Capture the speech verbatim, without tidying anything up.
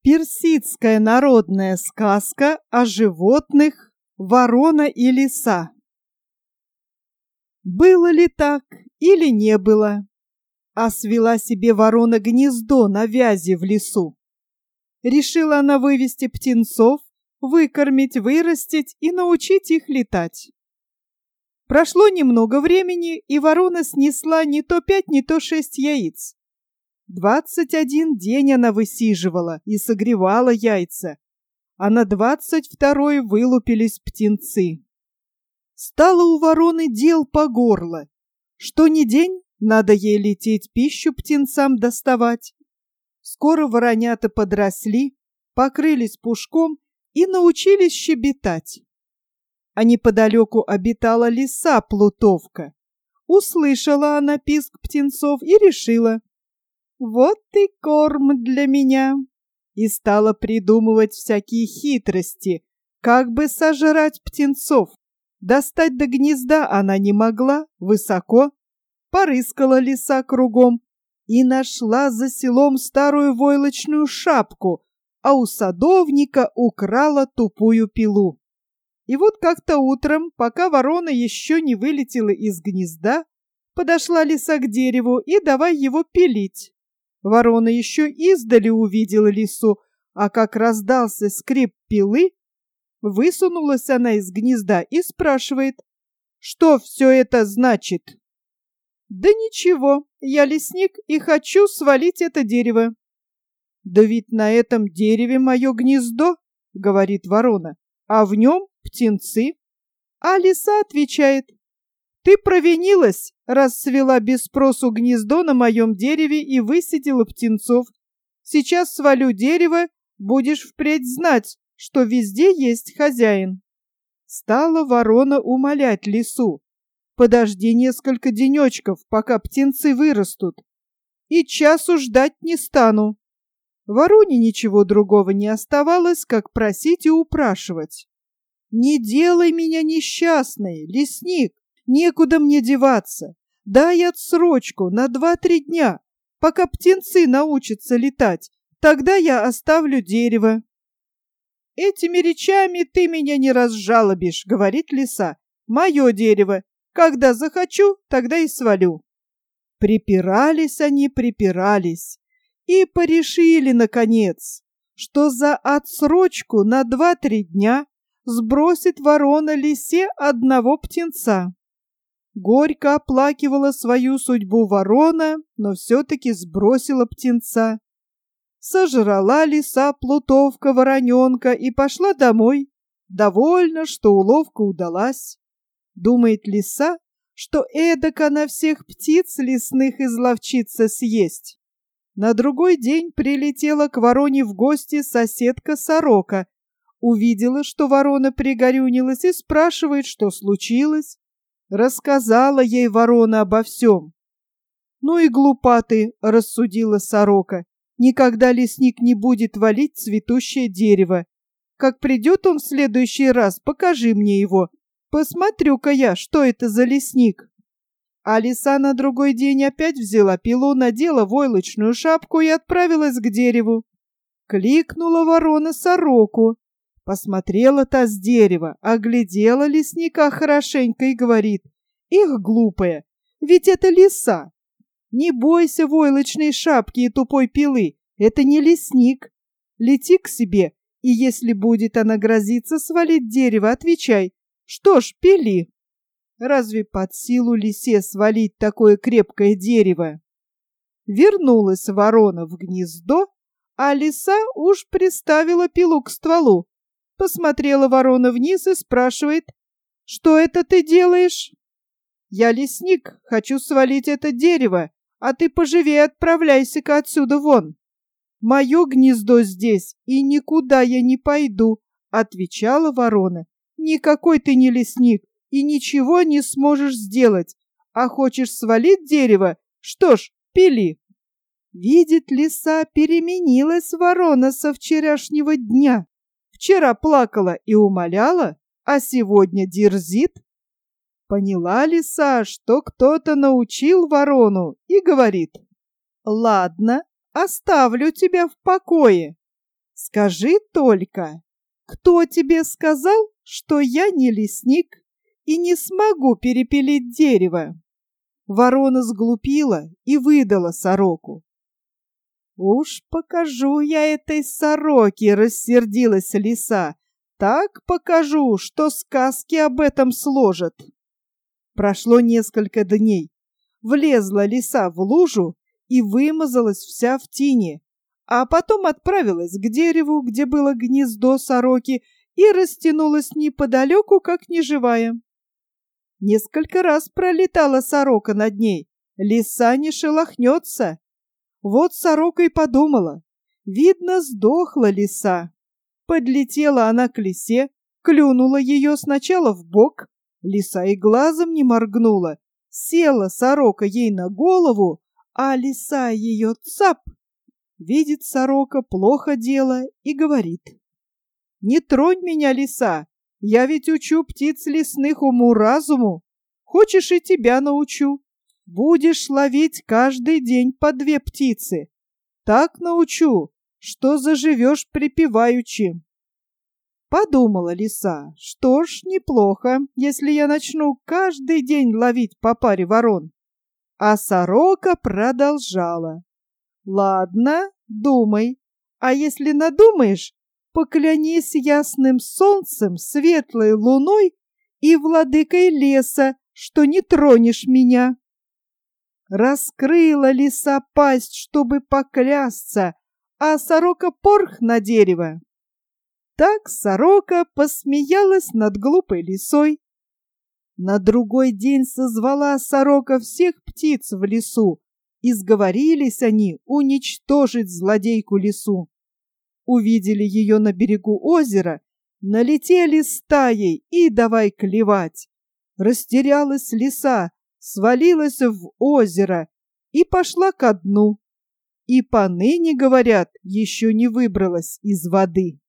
Персидская народная сказка о животных «Ворона и лиса». Было ли так или не было, а свела себе ворона гнездо на вязи в лесу. Решила она вывести птенцов, выкормить, вырастить и научить их летать. Прошло немного времени, и ворона снесла не то пять, не то шесть яиц. Двадцать один день она высиживала и согревала яйца, а на двадцать второй вылупились птенцы. Стало у вороны дел по горло. Что ни день, надо ей лететь пищу птенцам доставать. Скоро воронята подросли, покрылись пушком и научились щебетать. А неподалеку обитала лиса-плутовка. Услышала она писк птенцов и решила: вот и корм для меня. И стала придумывать всякие хитрости, как бы сожрать птенцов. Достать до гнезда она не могла, высоко. Порыскала лиса кругом и нашла за селом старую войлочную шапку, а у садовника украла тупую пилу. И вот как-то утром, пока ворона еще не вылетела из гнезда, подошла лиса к дереву и давай его пилить. Ворона еще издали увидела лису, а как раздался скрип пилы, высунулась она из гнезда и спрашивает: что все это значит? Да ничего, я лесник и хочу свалить это дерево. Да ведь на этом дереве мое гнездо, говорит ворона, а в нем птенцы. А лиса отвечает: ты провинилась, раз свела без спросу гнездо на моем дереве и высидела птенцов. Сейчас свалю дерево, будешь впредь знать, что везде есть хозяин. Стала ворона умолять лису: подожди несколько денечков, пока птенцы вырастут, и часу ждать не стану. Вороне ничего другого не оставалось, как просить и упрашивать: не делай меня несчастной, лесник, некуда мне деваться. Дай отсрочку на два-три дня, пока птенцы научатся летать, тогда я оставлю дерево. Этими речами ты меня не разжалобишь, говорит лиса. Мое дерево. Когда захочу, тогда и свалю. Припирались они, припирались, и порешили, наконец, что за отсрочку на два-три дня сбросит ворона лисе одного птенца. Горько оплакивала свою судьбу ворона, но все-таки сбросила птенца. Сожрала лиса плутовка вороненка и пошла домой, довольна, что уловка удалась. Думает лиса, что эдак она всех птиц лесных изловчится съесть. На другой день прилетела к вороне в гости соседка-сорока. Увидела, что ворона пригорюнилась, и спрашивает, что случилось. Рассказала ей ворона обо всем. Ну и глупа ты, рассудила сорока. Никогда лесник не будет валить цветущее дерево. Как придет он в следующий раз, покажи мне его. Посмотрю-ка я, что это за лесник. А лиса на другой день опять взяла пилу, надела войлочную шапку и отправилась к дереву. Кликнула ворона сороку. Посмотрела та с дерева, оглядела лесника хорошенько и говорит: эх, глупая, ведь это лиса. Не бойся войлочной шапки и тупой пилы, это не лесник. Лети к себе, и если будет она грозиться свалить дерево, отвечай: что ж, пили. Разве под силу лисе свалить такое крепкое дерево? Вернулась ворона в гнездо, а лиса уж приставила пилу к стволу. Посмотрела ворона вниз и спрашивает: что это ты делаешь? Я лесник, хочу свалить это дерево, а ты поживее отправляйся-ка отсюда вон. Мое гнездо здесь, и никуда я не пойду, отвечала ворона. Никакой ты не лесник, и ничего не сможешь сделать. А хочешь свалить дерево? Что ж, пили. Видит лиса, переменилась ворона со вчерашнего дня. Вчера плакала и умоляла, а сегодня дерзит. Поняла лиса, что кто-то научил ворону, и говорит: ладно, оставлю тебя в покое. Скажи только, кто тебе сказал, что я не лесник и не смогу перепилить дерево?» Ворона сглупила и выдала сороку. «Уж покажу я этой сороке!» — рассердилась лиса. «Так покажу, что сказки об этом сложат!» Прошло несколько дней. Влезла лиса в лужу и вымазалась вся в тине, а потом отправилась к дереву, где было гнездо сороки, и растянулась неподалеку, как неживая. Несколько раз пролетала сорока над ней. Лиса не шелохнется. Вот сорока и подумала. Видно, сдохла лиса. Подлетела она к лисе, клюнула ее сначала в бок. Лиса и глазом не моргнула. Села сорока ей на голову, а лиса ее цап. Видит сорока плохо дело и говорит: «Не тронь меня, лиса, я ведь учу птиц лесных уму-разуму. Хочешь, и тебя научу. Будешь ловить каждый день по две птицы. Так научу, что заживешь припеваючи». Подумала лиса: что ж, неплохо, если я начну каждый день ловить по паре ворон. А сорока продолжала: «Ладно, думай, а если надумаешь, поклянись ясным солнцем, светлой луной и владыкой леса, что не тронешь меня». Раскрыла лиса пасть, чтобы поклясться, а сорока порх на дерево. Так сорока посмеялась над глупой лисой. На другой день созвала сорока всех птиц в лесу, и сговорились они уничтожить злодейку лису. Увидели ее на берегу озера, налетели стаей и давай клевать. Растерялась лиса, свалилась в озеро и пошла ко дну. И поныне, говорят, еще не выбралась из воды.